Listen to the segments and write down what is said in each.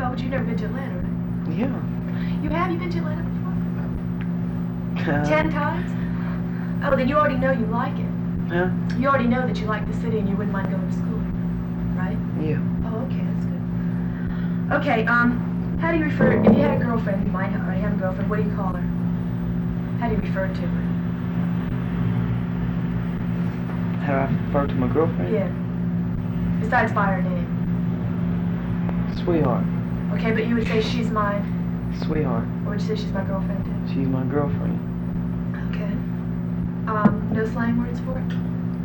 Oh, but you've never been to Atlanta, right? Yeah. You have? You've been to Atlanta before? 10 times? Oh, then you already know you like it. Huh? You already know that you like the city and you wouldn't mind going to school, right? Yeah. Oh, okay, that's good. Okay, how do you refer, if you had a girlfriend, you might already have a girlfriend, what do you call her? How do you refer to her? How do I refer to my girlfriend? Yeah. Besides by her name. Sweetheart. Okay, but you would say she's my... Sweetheart. Or would you say she's my girlfriend too? She's my girlfriend. Okay. No slang words for it?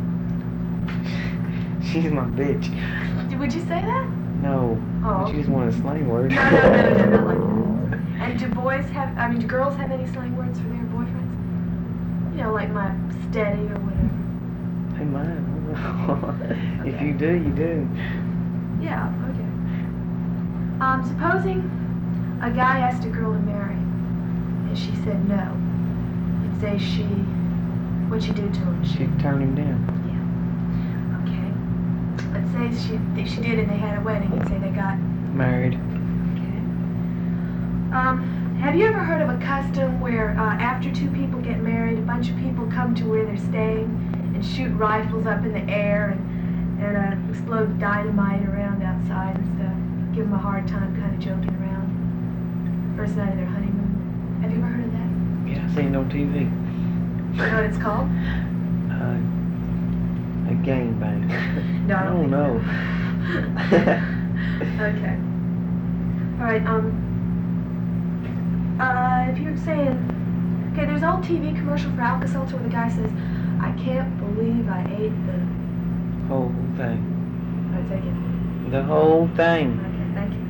She's my bitch. Would you say that? No. Oh. But she's one of the slang words. No, not like that. And do girls have any slang words for their boyfriends? You know, like my steady or whatever. Hey, mine. Okay. If you do, you do. Yeah, okay. Supposing a guy asked a girl to marry, and she said no. You'd say what'd she do to him? She'd turn him down. Yeah. Okay. Let's say she did and they had a wedding, you'd say they got Married. Okay. Have you ever heard of a custom where after two people get married, a bunch of people come to where they're staying and shoot rifles up in the air and explode dynamite around outside and stuff? Give them a hard time kind of joking around. First night of their honeymoon. Have you ever heard of that? Yeah, I seen it on TV. You know what it's called? A gangbang. No, I don't know. Okay. Alright, if you're saying, okay, there's an old TV commercial for Alka-Seltzer where the guy says, I can't believe I ate the... Whole thing. Alright, say again. The whole thing. Okay, thank you.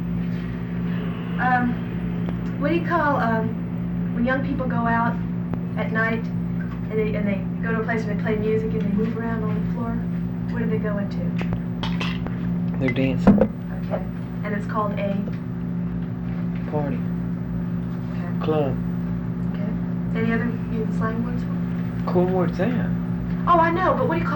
What do you call, when young people go out at night and they go to a place where they play music and they move around on the floor? What do they go into? They're dancing. Okay. And it's called a... Party. Okay. Club. Okay. Any other slang words for it? Cool, what's that? Oh, I know, but what do you call